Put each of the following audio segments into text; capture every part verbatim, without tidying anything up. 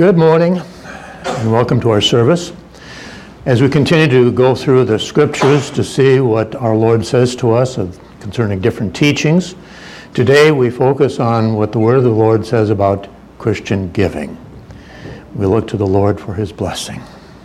Good morning and welcome to our service. As we continue to go through the scriptures to see what our Lord says to us concerning different teachings, today we focus on what the Word of the Lord says about Christian giving. We look to the Lord for His blessing.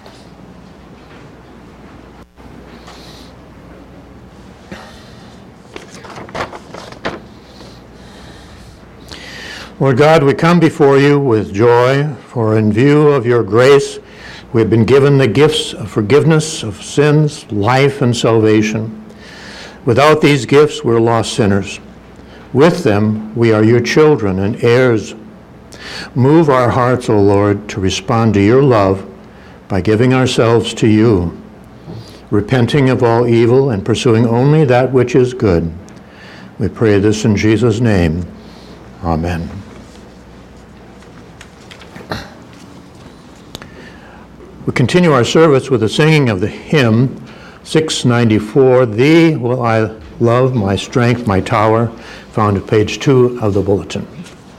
Lord God, we come before you with joy, for in view of your grace, we have been given the gifts of forgiveness of sins, life, and salvation. Without these gifts, we're lost sinners. With them, we are your children and heirs. Move our hearts, O Lord, to respond to your love by giving ourselves to you, repenting of all evil and pursuing only that which is good. We pray this in Jesus' name. Amen. We continue our service with the singing of the hymn six ninety-four, Thee Will I Love, My Strength, My Tower, found at page two of the bulletin.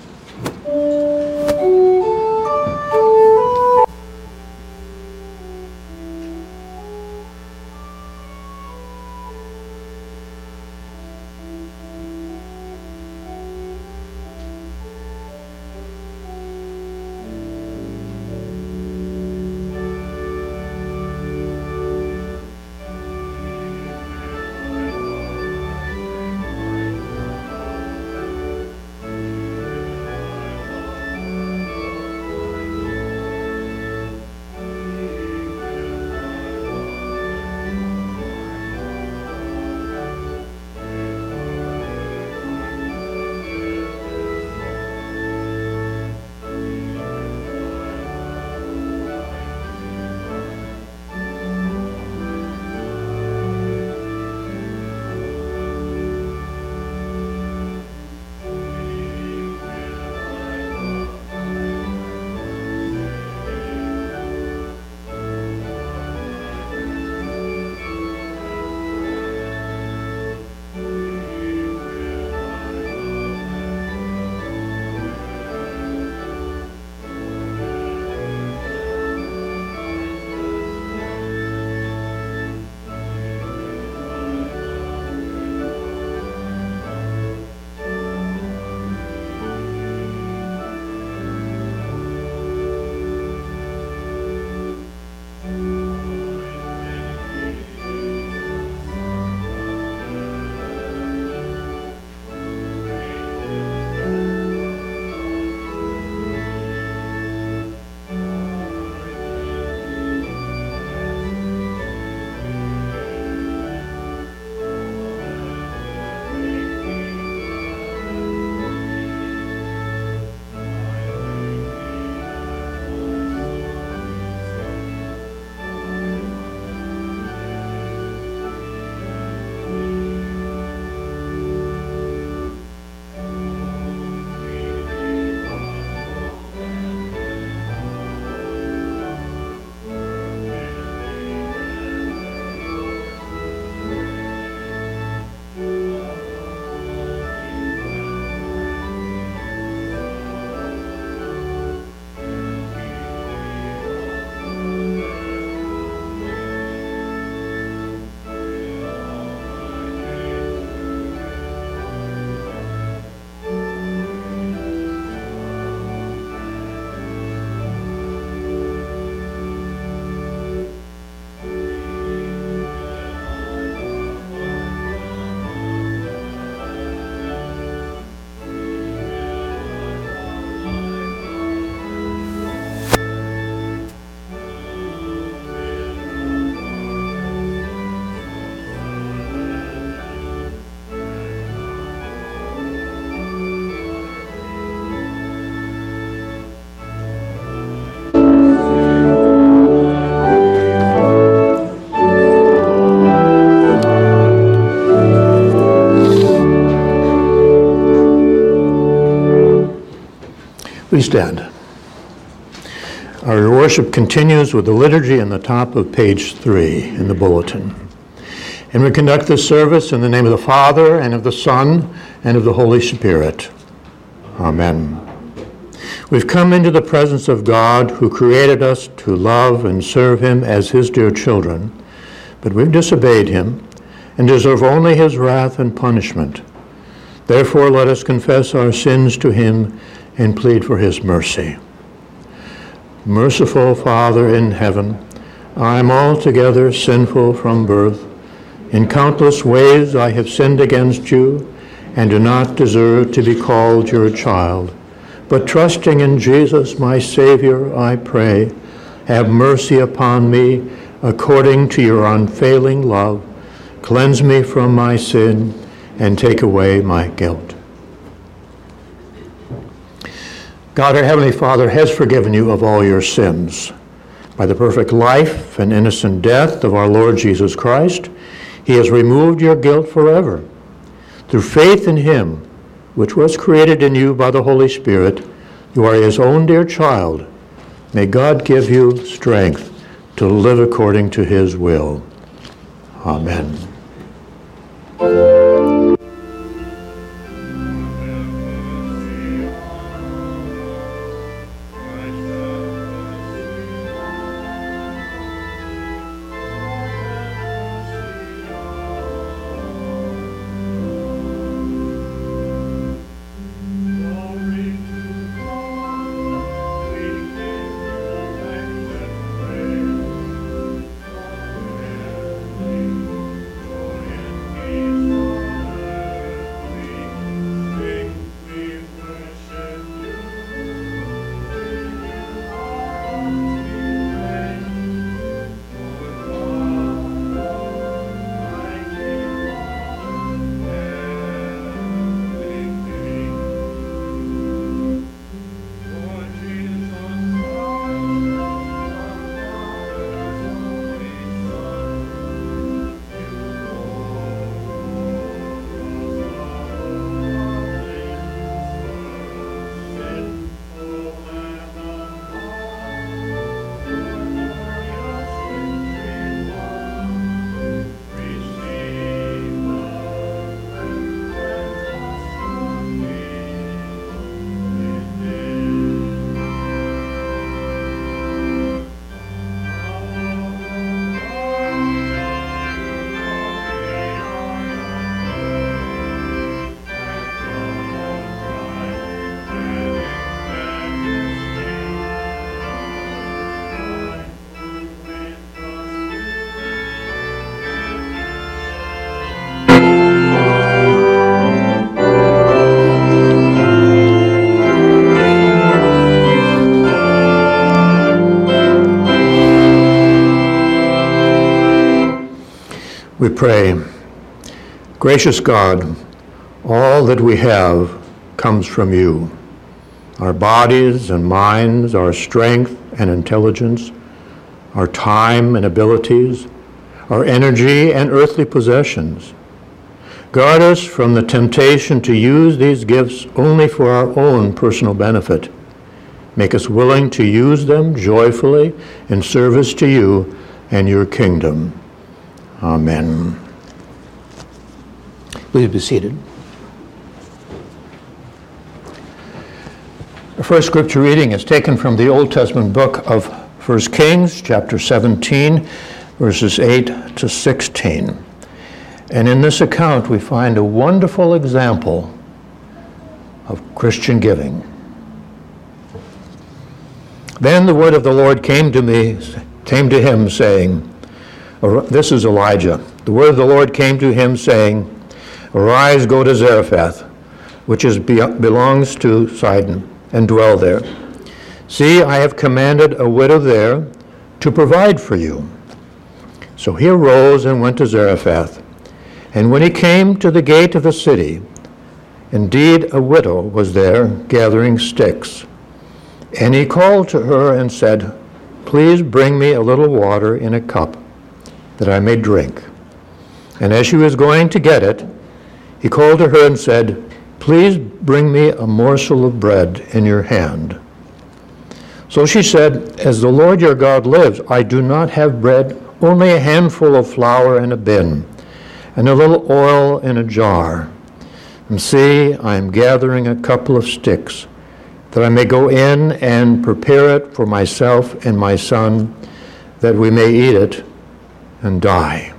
Please stand. Our worship continues with the liturgy in the top of page three in the bulletin. And we conduct this service in the name of the Father, and of the Son, and of the Holy Spirit. Amen. We've come into the presence of God who created us to love and serve him as his dear children, but we've disobeyed him and deserve only his wrath and punishment. Therefore, let us confess our sins to him and plead for his mercy. Merciful Father in heaven, I am altogether sinful from birth. In countless ways I have sinned against you and do not deserve to be called your child. But trusting in Jesus, my Savior, I pray, have mercy upon me according to your unfailing love. Cleanse me from my sin and take away my guilt. God, our Heavenly Father, has forgiven you of all your sins. By the perfect life and innocent death of our Lord Jesus Christ, he has removed your guilt forever. Through faith in him, which was created in you by the Holy Spirit, you are his own dear child. May God give you strength to live according to his will. Amen. We pray, gracious God, all that we have comes from you. Our bodies and minds, our strength and intelligence, our time and abilities, our energy and earthly possessions. Guard us from the temptation to use these gifts only for our own personal benefit. Make us willing to use them joyfully in service to you and your kingdom. Amen. Please be seated. Our first scripture reading is taken from the Old Testament book of First Kings, chapter seventeen, verses eight to sixteen. And in this account, we find a wonderful example of Christian giving. Then the word of the Lord came to me, came to him, saying, this is Elijah. The word of the Lord came to him, saying, arise, go to Zarephath, which is belongs to Sidon, and dwell there. See, I have commanded a widow there to provide for you. So he arose and went to Zarephath. And when he came to the gate of the city, indeed a widow was there gathering sticks. And he called to her and said, please bring me a little water in a cup, that I may drink. And as she was going to get it, he called to her and said, please bring me a morsel of bread in your hand. So she said, as the Lord your God lives, I do not have bread, only a handful of flour in a bin, and a little oil in a jar. And see, I am gathering a couple of sticks, that I may go in and prepare it for myself and my son, that we may eat it and die.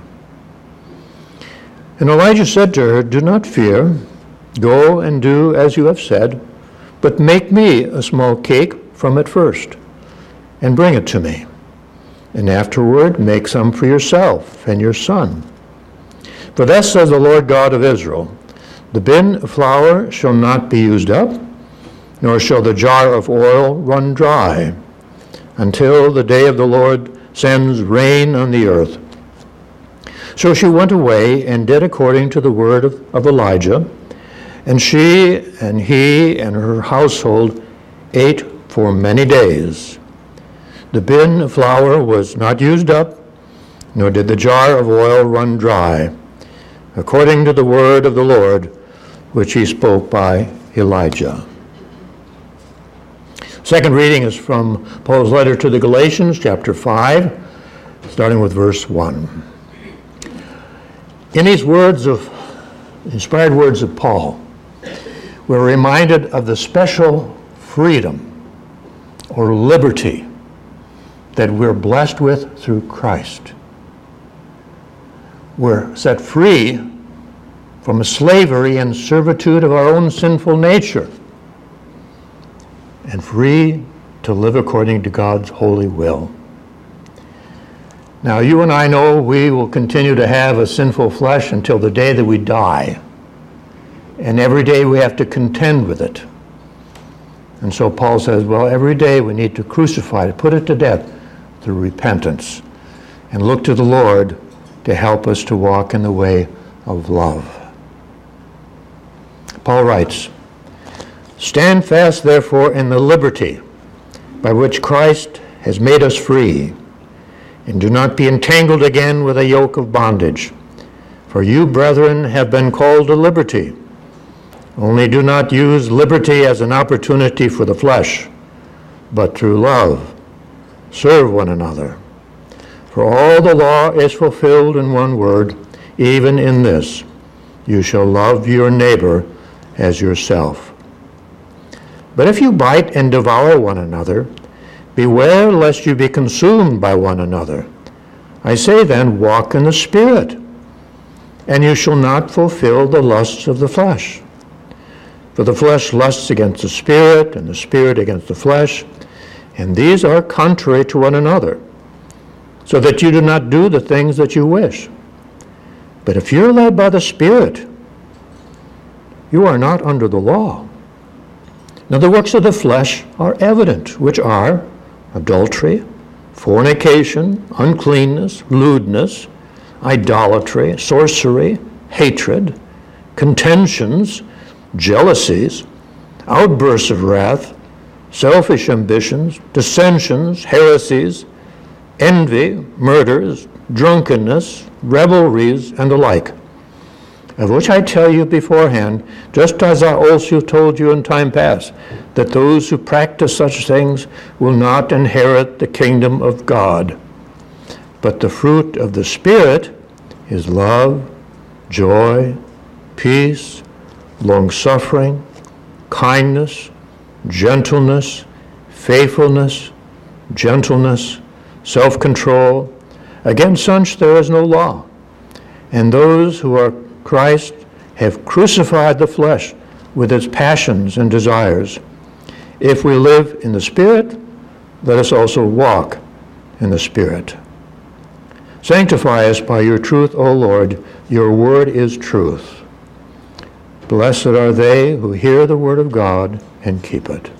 And Elijah said to her, do not fear. Go and do as you have said, but make me a small cake from it first, and bring it to me. And afterward make some for yourself and your son. For thus says the Lord God of Israel, the bin of flour shall not be used up, nor shall the jar of oil run dry, until the day of the Lord sends rain on the earth. So she went away and did according to the word of, of Elijah, and she and he and her household ate for many days. The bin of flour was not used up, nor did the jar of oil run dry, according to the word of the Lord, which he spoke by Elijah. Second reading is from Paul's letter to the Galatians, chapter five, starting with verse one. In these words of, inspired words of Paul, we're reminded of the special freedom or liberty that we're blessed with through Christ. We're set free from a slavery and servitude of our own sinful nature, and free to live according to God's holy will. Now, you and I know we will continue to have a sinful flesh until the day that we die. And every day we have to contend with it. And so Paul says, well, every day we need to crucify it, put it to death through repentance, and look to the Lord to help us to walk in the way of love. Paul writes, stand fast, therefore, in the liberty by which Christ has made us free, and do not be entangled again with a yoke of bondage. For you, brethren, have been called to liberty. Only do not use liberty as an opportunity for the flesh, but through love serve one another. For all the law is fulfilled in one word, even in this, you shall love your neighbor as yourself. But if you bite and devour one another, beware lest you be consumed by one another. I say then, walk in the Spirit, and you shall not fulfill the lusts of the flesh. For the flesh lusts against the Spirit, and the Spirit against the flesh, and these are contrary to one another, so that you do not do the things that you wish. But if you're led by the Spirit, you are not under the law. Now the works of the flesh are evident, which are adultery, fornication, uncleanness, lewdness, idolatry, sorcery, hatred, contentions, jealousies, outbursts of wrath, selfish ambitions, dissensions, heresies, envy, murders, drunkenness, revelries, and the like, of which I tell you beforehand, just as I also told you in time past, that those who practice such things will not inherit the kingdom of God. But the fruit of the Spirit is love, joy, peace, long-suffering, kindness, gentleness, faithfulness, gentleness, self-control. Against such there is no law. And those who are Christ have crucified the flesh with its passions and desires. If we live in the Spirit, let us also walk in the Spirit. Sanctify us by your truth, O Lord. Your word is truth. Blessed are they who hear the word of God and keep it.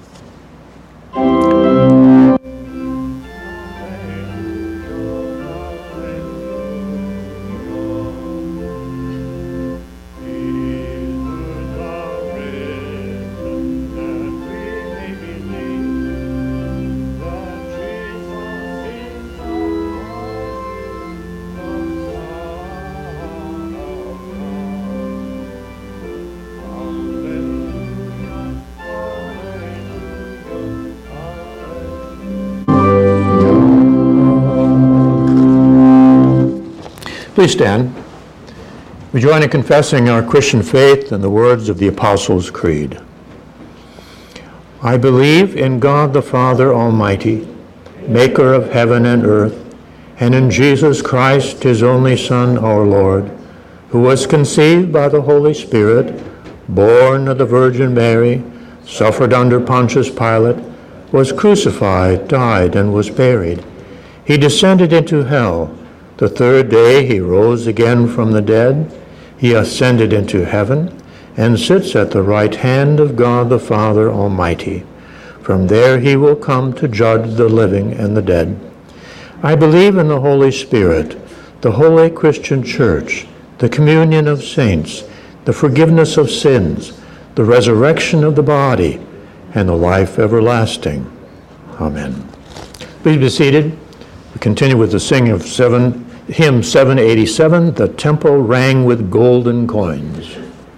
Please stand. We join in confessing our Christian faith and the words of the Apostles' Creed. I believe in God the Father Almighty, maker of heaven and earth, and in Jesus Christ, his only Son, our Lord, who was conceived by the Holy Spirit, born of the Virgin Mary, suffered under Pontius Pilate, was crucified, died, and was buried. He descended into hell. The third day he rose again from the dead. He ascended into heaven and sits at the right hand of God the Father Almighty. From there he will come to judge the living and the dead. I believe in the Holy Spirit, the holy Christian Church, the communion of saints, the forgiveness of sins, the resurrection of the body, and the life everlasting. Amen. Please be seated. We continue with the singing of seven, hymn seven eighty-seven, The Temple Rang with Golden Coins.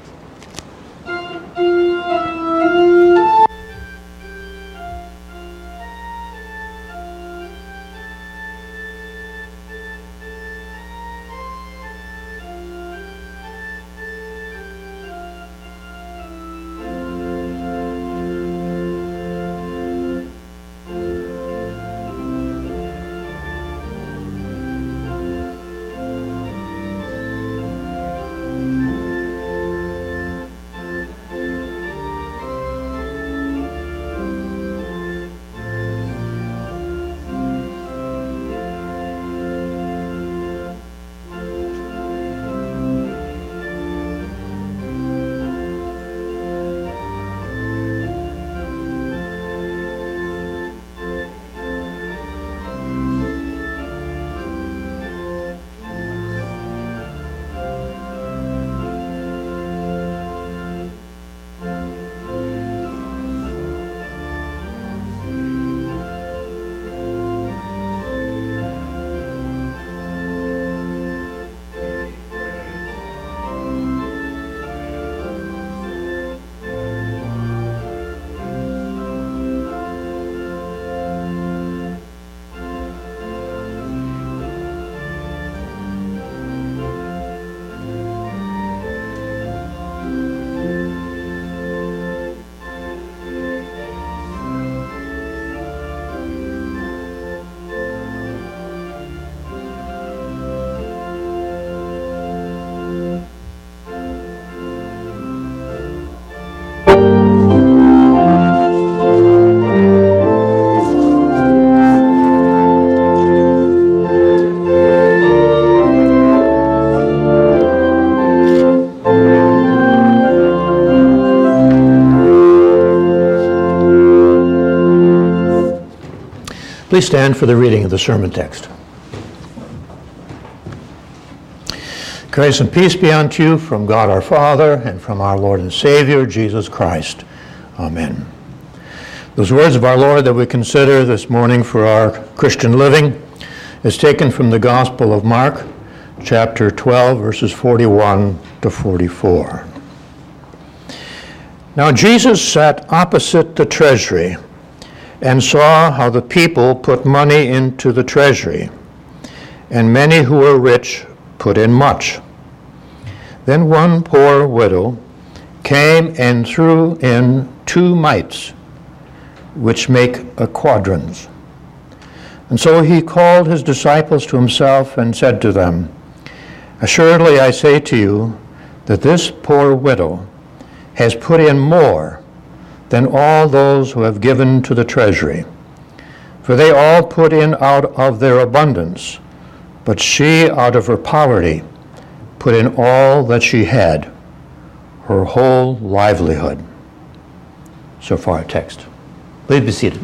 Please stand for the reading of the sermon text. Grace and peace be unto you from God our Father and from our Lord and Savior, Jesus Christ. Amen. Those words of our Lord that we consider this morning for our Christian living is taken from the Gospel of Mark, chapter twelve, verses forty-one to forty-four. Now Jesus sat opposite the treasury and saw how the people put money into the treasury, and many who were rich put in much. Then one poor widow came and threw in two mites, which make a quadrans. And so he called his disciples to himself and said to them, Assuredly I say to you that this poor widow has put in more than all those who have given to the treasury. For they all put in out of their abundance, but she out of her poverty put in all that she had, her whole livelihood. So far our text. Please be seated.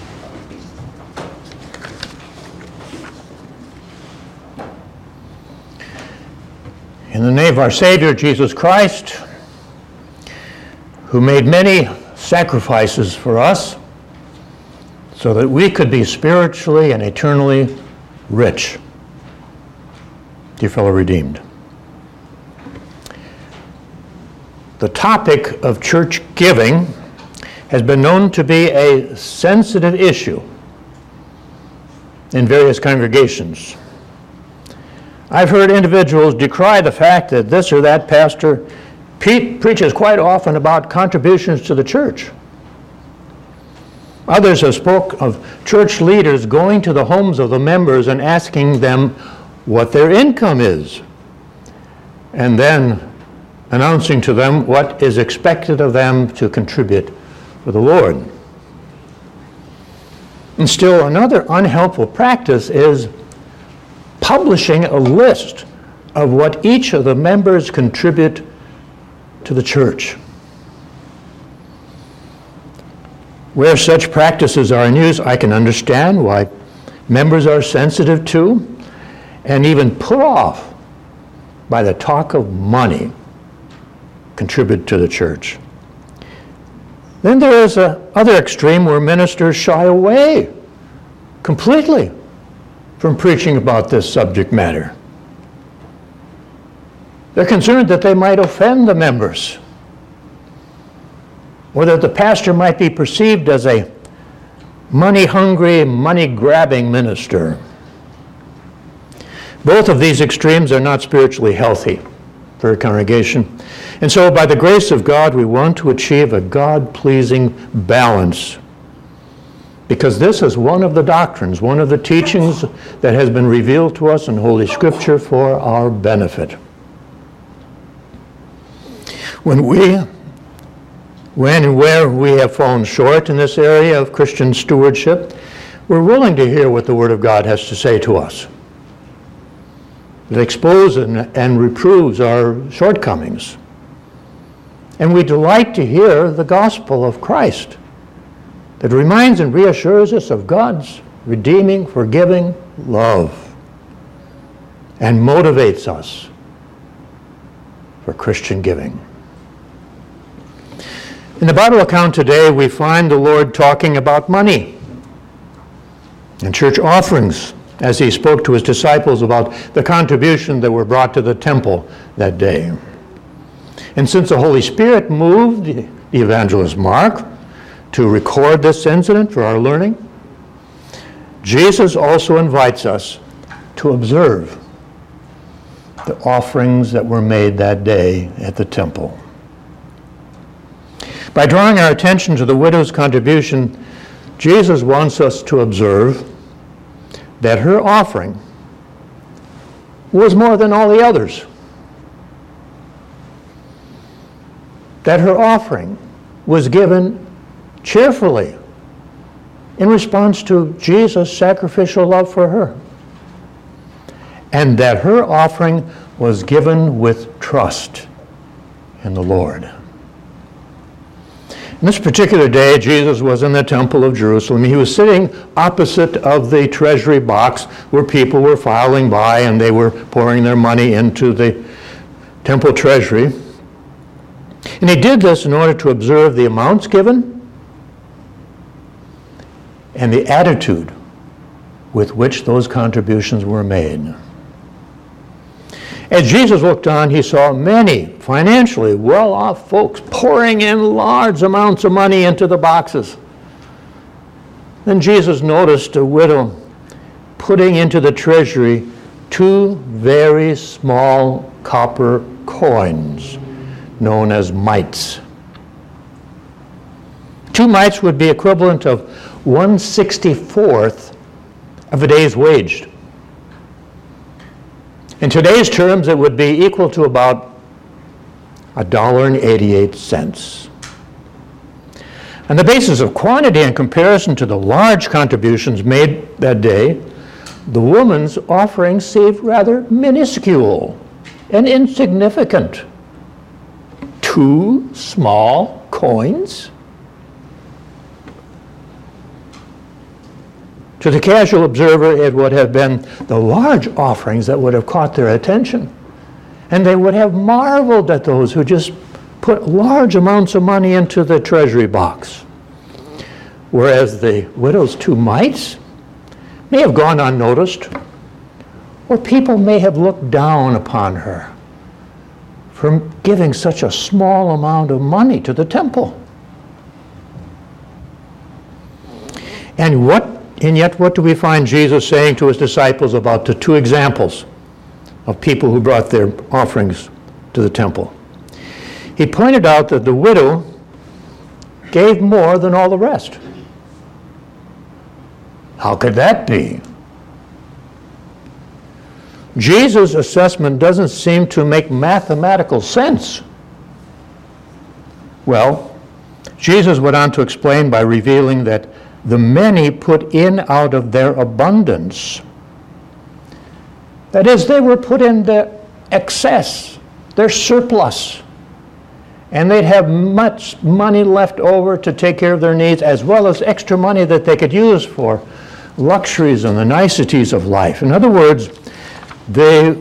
In the name of our Savior, Jesus Christ, who made many sacrifices for us so that we could be spiritually and eternally rich. Dear fellow redeemed, the topic of church giving has been known to be a sensitive issue in various congregations. I've heard individuals decry the fact that this or that pastor Pete preaches quite often about contributions to the church. Others have spoke of church leaders going to the homes of the members and asking them what their income is, and then announcing to them what is expected of them to contribute for the Lord. And still another unhelpful practice is publishing a list of what each of the members contribute to the church. Where such practices are in use, I can understand why members are sensitive to and even put off by the talk of money contributed to the church. Then there is a other extreme where ministers shy away completely from preaching about this subject matter. They're concerned that they might offend the members, or that the pastor might be perceived as a money-hungry, money-grabbing minister. Both of these extremes are not spiritually healthy for a congregation. And so by the grace of God, we want to achieve a God-pleasing balance, because this is one of the doctrines, one of the teachings that has been revealed to us in Holy Scripture for our benefit. When we When and where we have fallen short in this area of Christian stewardship, we're willing to hear what the Word of God has to say to us. It exposes and, and reproves our shortcomings. And we delight to hear the gospel of Christ that reminds and reassures us of God's redeeming, forgiving love and motivates us for Christian giving. In the Bible account today, we find the Lord talking about money and church offerings as he spoke to his disciples about the contribution that were brought to the temple that day. And since the Holy Spirit moved the evangelist Mark to record this incident for our learning, Jesus also invites us to observe the offerings that were made that day at the temple. By drawing our attention to the widow's contribution, Jesus wants us to observe that her offering was more than all the others. That her offering was given cheerfully in response to Jesus' sacrificial love for her. And that her offering was given with trust in the Lord. On this particular day, Jesus was in the temple of Jerusalem. He was sitting opposite of the treasury box where people were filing by and they were pouring their money into the temple treasury. And he did this in order to observe the amounts given and the attitude with which those contributions were made. As Jesus looked on, he saw many financially well-off folks pouring in large amounts of money into the boxes. Then Jesus noticed a widow putting into the treasury two very small copper coins known as mites. Two mites would be equivalent of one sixty-fourth of a day's wage. In today's terms, it would be equal to about one dollar and eighty-eight cents. On the basis of quantity in comparison to the large contributions made that day, the woman's offering seemed rather minuscule and insignificant. Two small coins? To the casual observer, it would have been the large offerings that would have caught their attention. And they would have marveled at those who just put large amounts of money into the treasury box. Whereas the widow's two mites may have gone unnoticed, or people may have looked down upon her for giving such a small amount of money to the temple. And what And yet, what do we find Jesus saying to his disciples about the two examples of people who brought their offerings to the temple? He pointed out that the widow gave more than all the rest. How could that be? Jesus' assessment doesn't seem to make mathematical sense. Well, Jesus went on to explain by revealing that the many put in out of their abundance. That is, they were put in the excess, their surplus. And they'd have much money left over to take care of their needs, as well as extra money that they could use for luxuries and the niceties of life. In other words, they,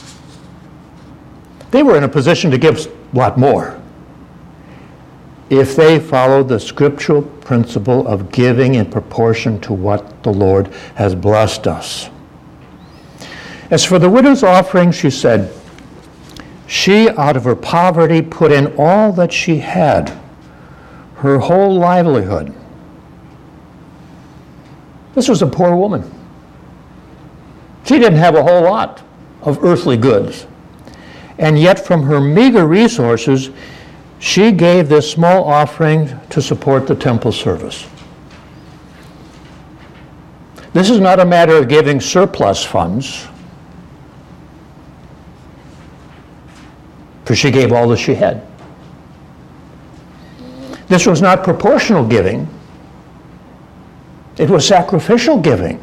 they were in a position to give a lot more if they followed the scriptural principle of giving in proportion to what the Lord has blessed us. As for the widow's offering, she said, she, out of her poverty, put in all that she had, her whole livelihood. This was a poor woman. She didn't have a whole lot of earthly goods. And yet, from her meager resources, she gave this small offering to support the temple service. This is not a matter of giving surplus funds, for she gave all that she had. This was not proportional giving. It was sacrificial giving.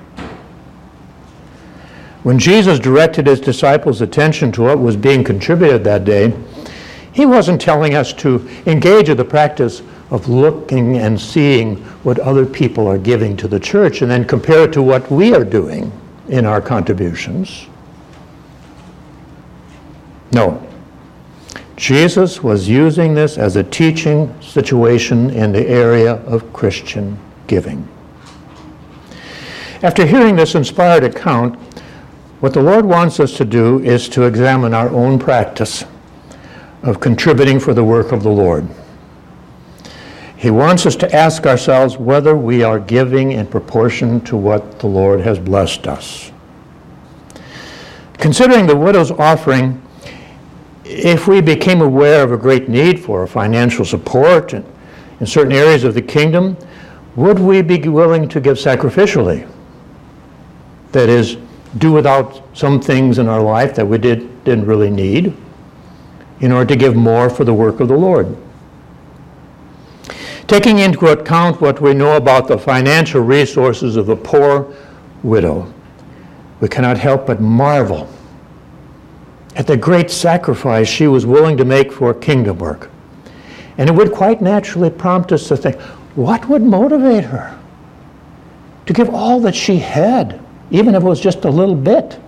When Jesus directed his disciples' attention to what was being contributed that day, he wasn't telling us to engage in the practice of looking and seeing what other people are giving to the church and then compare it to what we are doing in our contributions. No. Jesus was using this as a teaching situation in the area of Christian giving. After hearing this inspired account, what the Lord wants us to do is to examine our own practice of contributing for the work of the Lord. He wants us to ask ourselves whether we are giving in proportion to what the Lord has blessed us. Considering the widow's offering, if we became aware of a great need for financial support in, in certain areas of the kingdom, would we be willing to give sacrificially? That is, do without some things in our life that we did, didn't really need in order to give more for the work of the Lord. Taking into account what we know about the financial resources of the poor widow, we cannot help but marvel at the great sacrifice she was willing to make for kingdom work. And it would quite naturally prompt us to think, what would motivate her to give all that she had, even if it was just a little bit?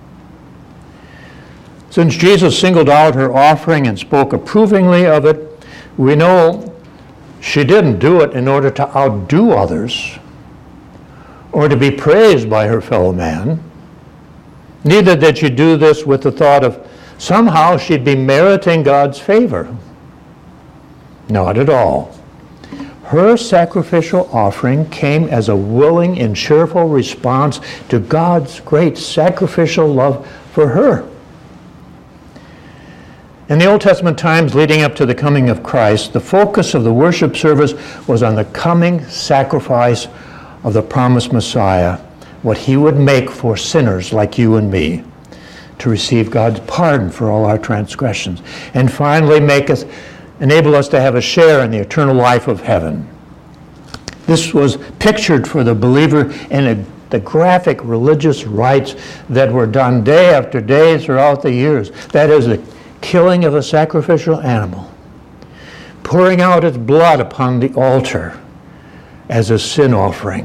Since Jesus singled out her offering and spoke approvingly of it, we know she didn't do it in order to outdo others or to be praised by her fellow man. Neither did she do this with the thought of somehow she'd be meriting God's favor. Not at all. Her sacrificial offering came as a willing and cheerful response to God's great sacrificial love for her. In the Old Testament times leading up to the coming of Christ, the focus of the worship service was on the coming sacrifice of the promised Messiah, what he would make for sinners like you and me to receive God's pardon for all our transgressions, and finally make us, enable us to have a share in the eternal life of heaven. This was pictured for the believer in a, the graphic religious rites that were done day after day throughout the years. That is the killing of a sacrificial animal, pouring out its blood upon the altar as a sin offering.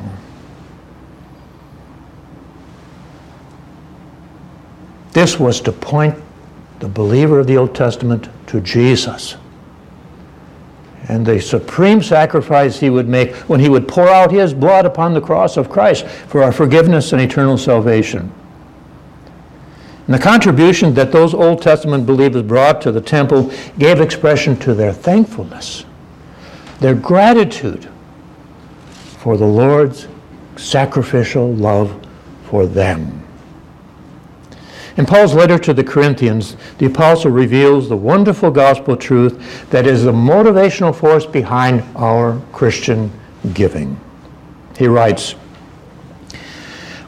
This was to point the believer of the Old Testament to Jesus and the supreme sacrifice he would make when he would pour out his blood upon the cross of Christ for our forgiveness and eternal salvation. And the contribution that those Old Testament believers brought to the temple gave expression to their thankfulness, their gratitude for the Lord's sacrificial love for them. In Paul's letter to the Corinthians, the apostle reveals the wonderful gospel truth that is the motivational force behind our Christian giving. He writes,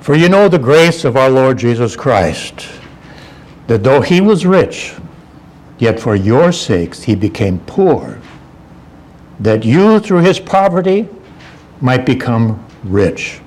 For you know the grace of our Lord Jesus Christ, that though he was rich, yet for your sakes he became poor, that you through his poverty might become rich.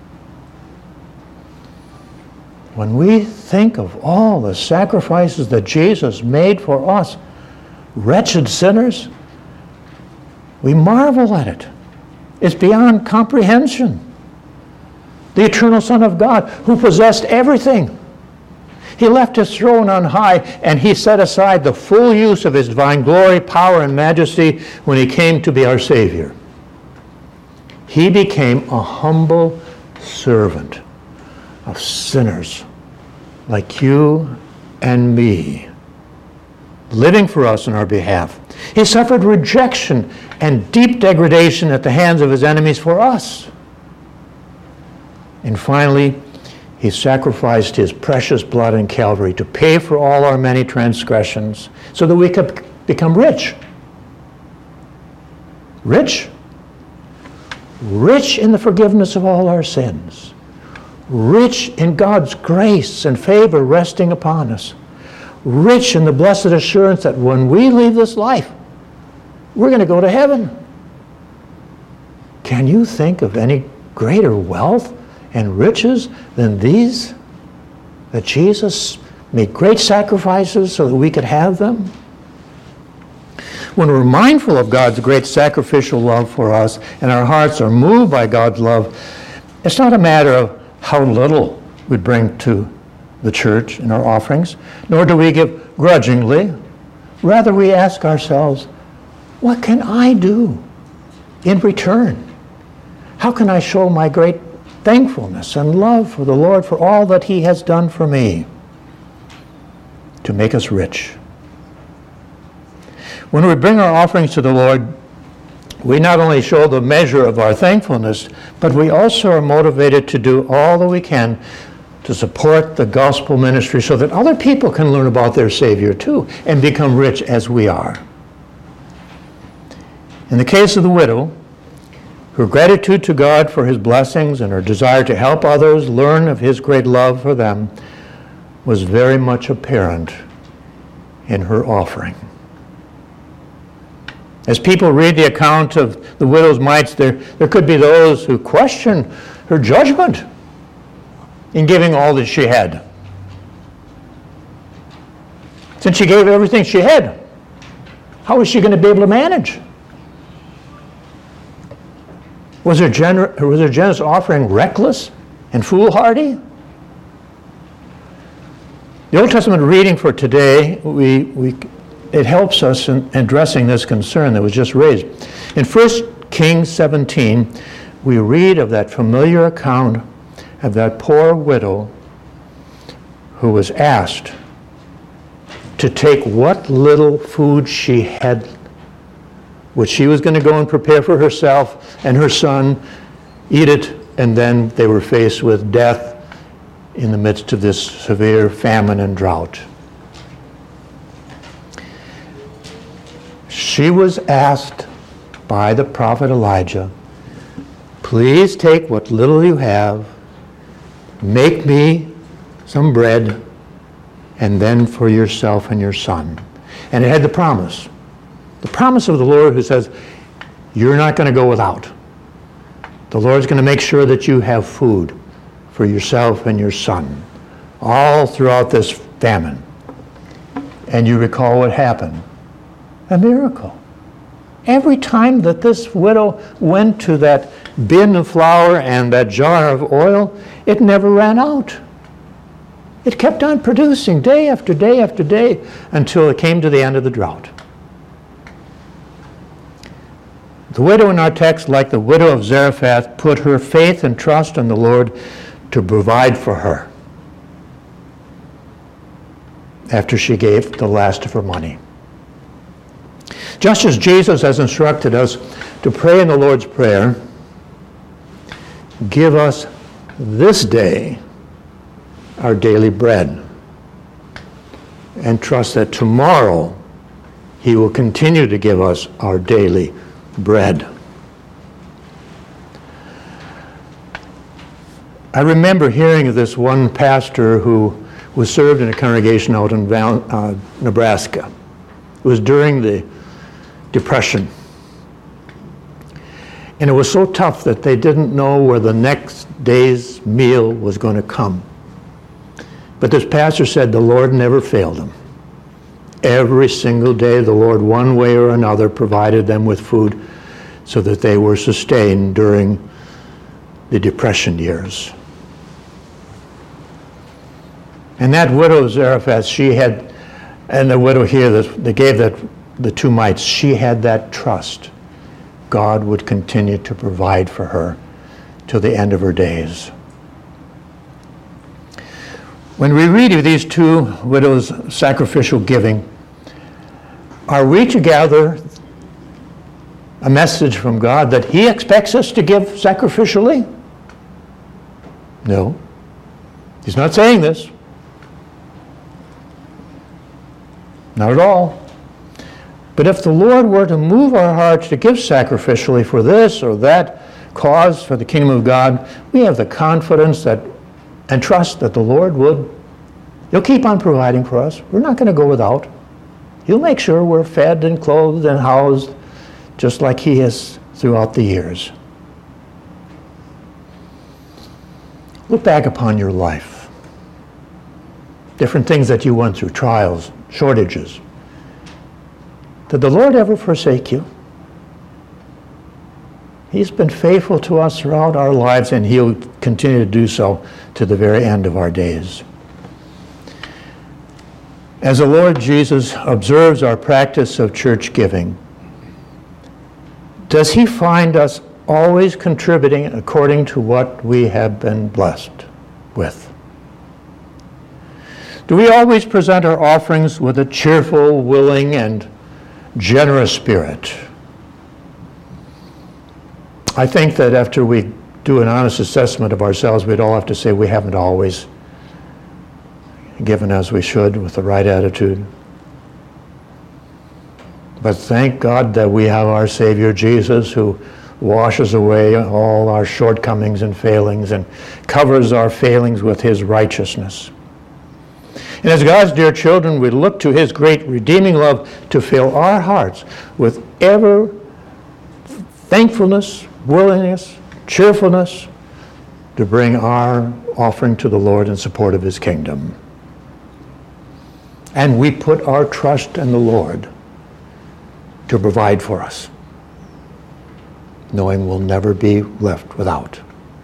When we think of all the sacrifices that Jesus made for us, wretched sinners, we marvel at it. It's beyond comprehension. The eternal Son of God, who possessed everything, he left his throne on high, and he set aside the full use of his divine glory, power, and majesty when he came to be our Savior. He became a humble servant of sinners like you and me, living for us on our behalf. He suffered rejection and deep degradation at the hands of his enemies for us. And finally, he sacrificed his precious blood in Calvary to pay for all our many transgressions so that we could become rich. Rich? Rich in the forgiveness of all our sins. Rich in God's grace and favor resting upon us. Rich in the blessed assurance that when we leave this life, we're going to go to heaven. Can you think of any greater wealth and riches than these, that Jesus made great sacrifices so that we could have them? When we're mindful of God's great sacrificial love for us and our hearts are moved by God's love, it's not a matter of how little we bring to the church in our offerings, nor do we give grudgingly. Rather, we ask ourselves, what can I do in return? How can I show my great thankfulness and love for the Lord for all that he has done for me to make us rich? When we bring our offerings to the Lord, we not only show the measure of our thankfulness, but we also are motivated to do all that we can to support the gospel ministry so that other people can learn about their Savior too and become rich as we are. In the case of the widow, her gratitude to God for his blessings and her desire to help others learn of his great love for them was very much apparent in her offering. As people read the account of the widow's mites, there, there could be those who question her judgment in giving all that she had. Since she gave everything she had, how was she going to be able to manage? Was her, gener- was her generous offering reckless and foolhardy? The Old Testament reading for today, we, we, it helps us in addressing this concern that was just raised. In First Kings seventeen, we read of that familiar account of that poor widow who was asked to take what little food she had, which she was going to go and prepare for herself and her son, eat it, and then they were faced with death in the midst of this severe famine and drought. She was asked by the prophet Elijah, please take what little you have, make me some bread, and then for yourself and your son. And it had the promise. The promise of the Lord who says, you're not going to go without. The Lord's going to make sure that you have food for yourself and your son all throughout this famine. And you recall what happened. A miracle. Every time that this widow went to that bin of flour and that jar of oil, it never ran out. It kept on producing day after day after day until it came to the end of the drought. The widow in our text, like the widow of Zarephath, put her faith and trust in the Lord to provide for her after she gave the last of her money. Just as Jesus has instructed us to pray in the Lord's Prayer, give us this day our daily bread, and trust that tomorrow he will continue to give us our daily bread. I remember hearing of this one pastor who was served in a congregation out in Val, uh, Nebraska. It was during the Depression. And it was so tough that they didn't know where the next day's meal was going to come. But this pastor said the Lord never failed them. Every single day, the Lord, one way or another, provided them with food so that they were sustained during the Depression years. And that widow Zarephath, she had, and the widow here that, that gave that the two mites, she had that trust. God would continue to provide for her till the end of her days. When we read of these two widows' sacrificial giving, are we to gather a message from God that He expects us to give sacrificially? No. He's not saying this. Not at all. But if the Lord were to move our hearts to give sacrificially for this or that cause for the kingdom of God, we have the confidence that and trust that the Lord would, He'll keep on providing for us. We're not going to go without. He'll make sure we're fed and clothed and housed just like He has throughout the years. Look back upon your life. Different things that you went through, trials, shortages. Did the Lord ever forsake you? He's been faithful to us throughout our lives, and He'll continue to do so to the very end of our days. As the Lord Jesus observes our practice of church giving, does He find us always contributing according to what we have been blessed with? Do we always present our offerings with a cheerful, willing, and generous spirit? I think that after we do an honest assessment of ourselves, we'd all have to say we haven't always given as we should with the right attitude. But thank God that we have our Savior Jesus, who washes away all our shortcomings and failings and covers our failings with His righteousness. And as God's dear children, we look to His great redeeming love to fill our hearts with ever thankfulness, willingness, cheerfulness to bring our offering to the Lord in support of His kingdom. And we put our trust in the Lord to provide for us, knowing we'll never be left without.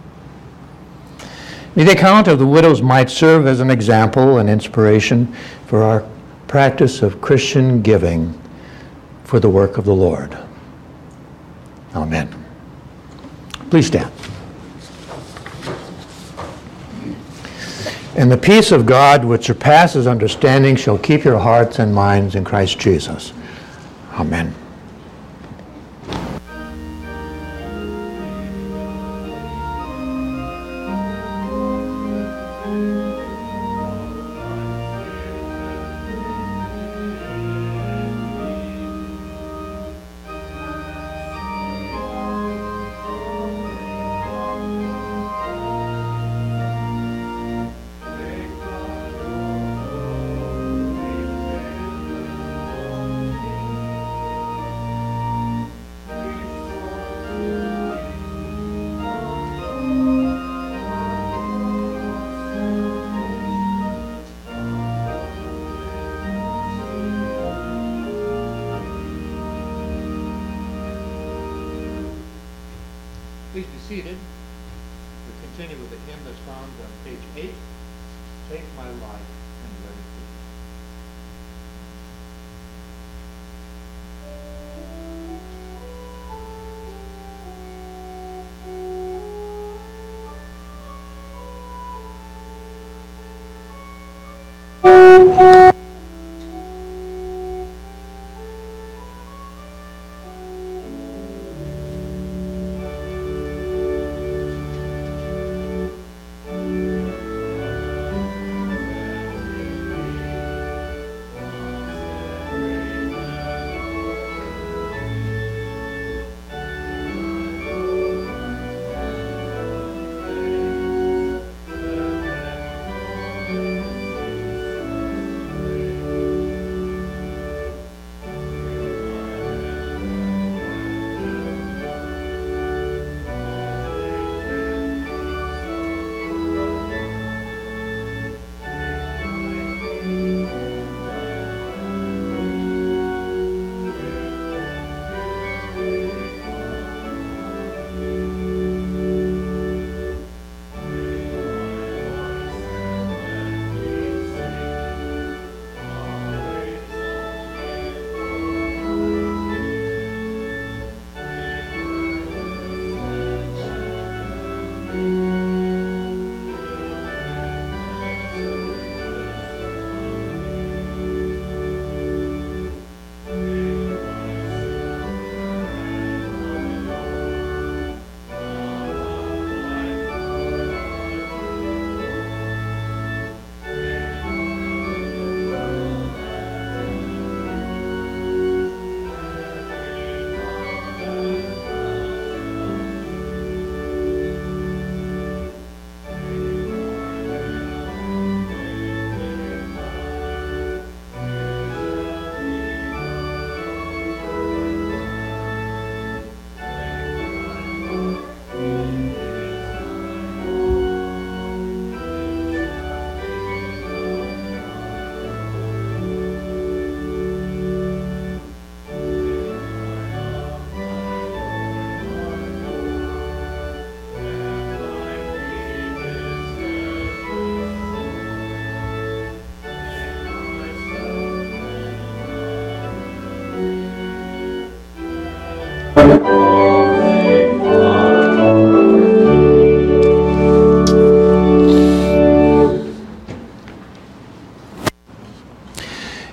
May the account of the widows might serve as an example and inspiration for our practice of Christian giving for the work of the Lord. Amen. Please stand. And the peace of God, which surpasses understanding, shall keep your hearts and minds in Christ Jesus. Amen. Please be seated. We continue with the hymn that's found on page eight, Take My Life and Let It Be.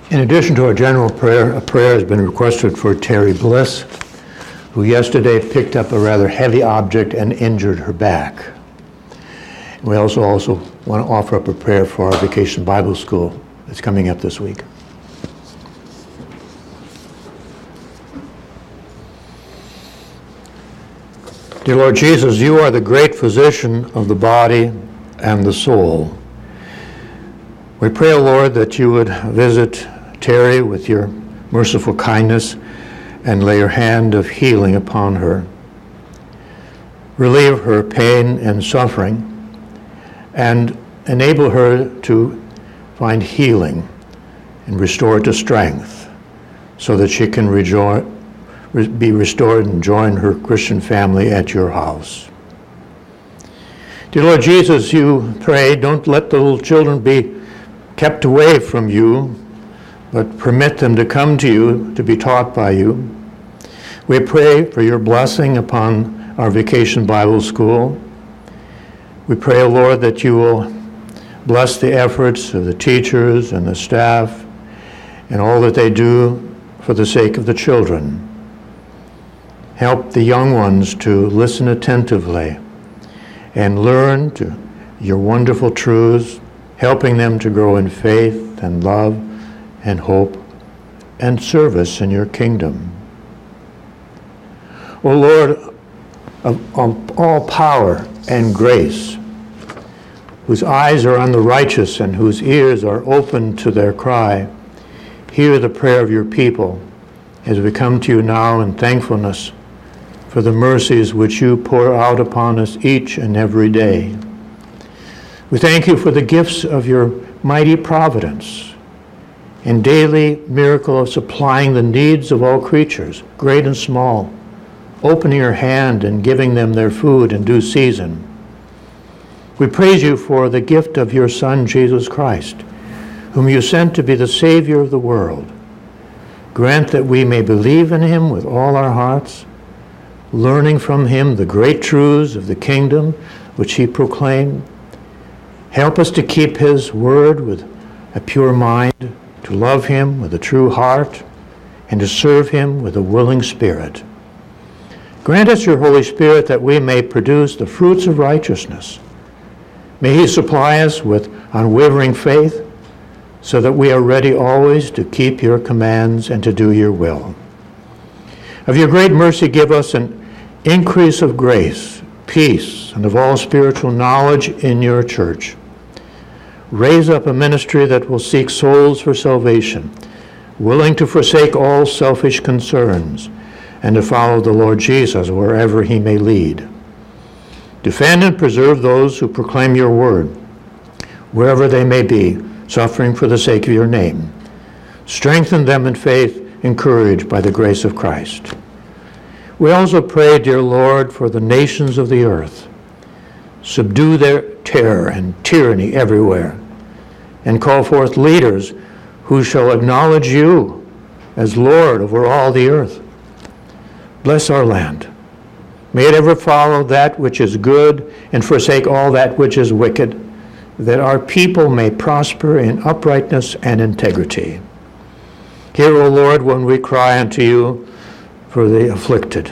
In addition to our general prayer, a prayer has been requested for Terry Bliss, who yesterday picked up a rather heavy object and injured her back. We also also want to offer up a prayer for our Vacation Bible School that's coming up this week. Dear Lord Jesus, you are the great physician of the body and the soul. We pray, O Lord, that you would visit Terry with your merciful kindness and lay your hand of healing upon her. Relieve her pain and suffering and enable her to find healing and restore to strength so that she can rejoice, be restored and join her Christian family at your house. Dear Lord Jesus, you pray, don't let the little children be kept away from you, but permit them to come to you to be taught by you. We pray for your blessing upon our Vacation Bible School. We pray, O Lord, that you will bless the efforts of the teachers and the staff and all that they do for the sake of the children. Help the young ones to listen attentively and learn to your wonderful truths, helping them to grow in faith and love and hope and service in your kingdom. O Lord of, of all power and grace, whose eyes are on the righteous and whose ears are open to their cry, hear the prayer of your people as we come to you now in thankfulness for the mercies which you pour out upon us each and every day. We thank you for the gifts of your mighty providence and daily miracle of supplying the needs of all creatures, great and small, opening your hand and giving them their food in due season. We praise you for the gift of your Son, Jesus Christ, whom you sent to be the Savior of the world. Grant that we may believe in him with all our hearts, learning from him the great truths of the kingdom which he proclaimed. Help us to keep his word with a pure mind, to love him with a true heart, and to serve him with a willing spirit. Grant us your Holy Spirit that we may produce the fruits of righteousness. May he supply us with unwavering faith so that we are ready always to keep your commands and to do your will. Of your great mercy, give us an increase of grace, peace, and of all spiritual knowledge in your church. Raise up a ministry that will seek souls for salvation, willing to forsake all selfish concerns, and to follow the Lord Jesus wherever he may lead. Defend and preserve those who proclaim your word, wherever they may be, suffering for the sake of your name. Strengthen them in faith, encouraged by the grace of Christ. We also pray, dear Lord, for the nations of the earth. Subdue their terror and tyranny everywhere, and call forth leaders who shall acknowledge you as Lord over all the earth. Bless our land. May it ever follow that which is good and forsake all that which is wicked, that our people may prosper in uprightness and integrity. Hear, O Lord, when we cry unto you for the afflicted.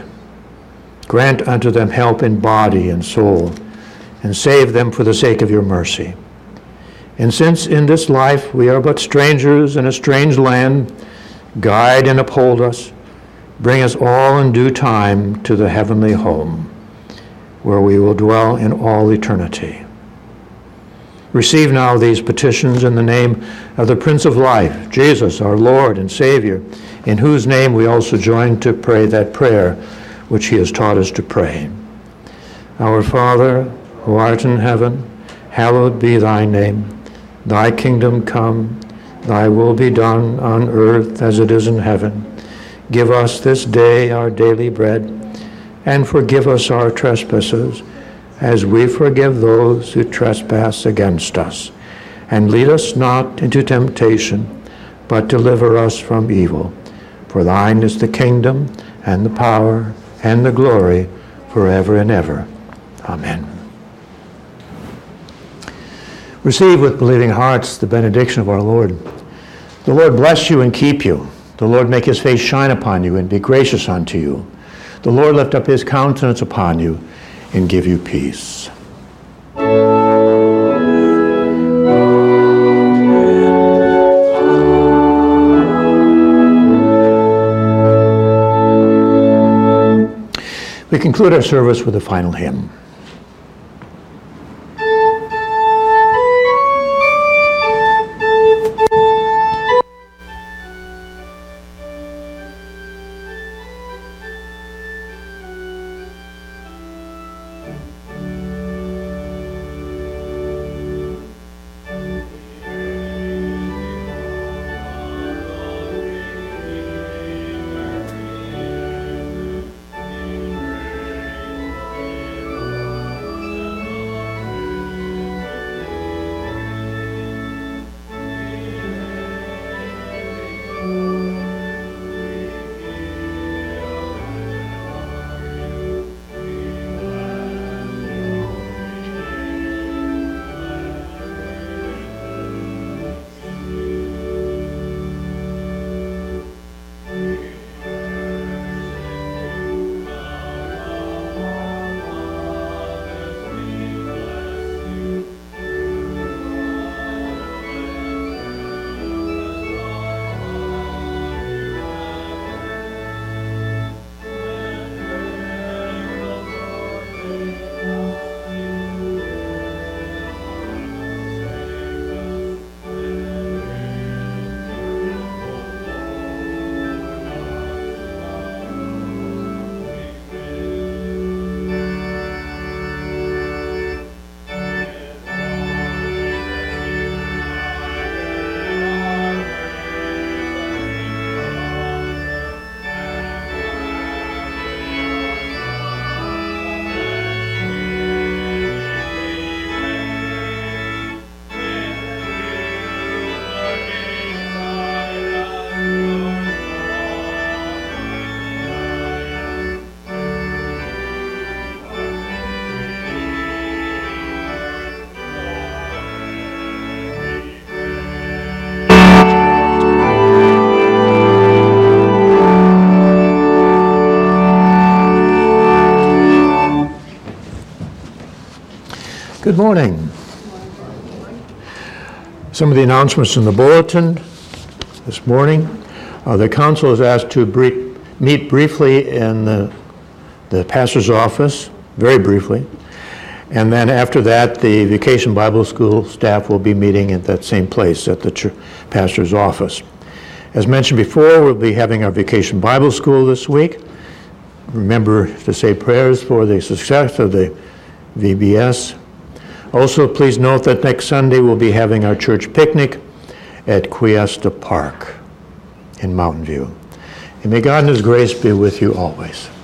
Grant unto them help in body and soul, and save them for the sake of your mercy. And since in this life we are but strangers in a strange land, guide and uphold us. Bring us all in due time to the heavenly home, where we will dwell in all eternity. Receive now these petitions in the name of the Prince of Life, Jesus, our Lord and Savior, in whose name we also join to pray that prayer which he has taught us to pray. Our Father, who art in heaven, hallowed be thy name. Thy kingdom come, thy will be done on earth as it is in heaven. Give us this day our daily bread, and forgive us our trespasses, as we forgive those who trespass against us. And lead us not into temptation, but deliver us from evil. For thine is the kingdom, and the power, and the glory, forever and ever. Amen. Receive with believing hearts the benediction of our Lord. The Lord bless you and keep you. The Lord make his face shine upon you and be gracious unto you. The Lord lift up his countenance upon you and give you peace. We conclude our service with a final hymn. Good morning. Some of the announcements in the bulletin this morning. Uh, the council is asked to brief, meet briefly in the, the pastor's office, very briefly. And then after that, the Vacation Bible School staff will be meeting at that same place at the ch- pastor's office. As mentioned before, we'll be having our Vacation Bible School this week. Remember to say prayers for the success of the V B S. Also, please note that next Sunday we'll be having our church picnic at Cuesta Park in Mountain View. And may God in his grace be with you always.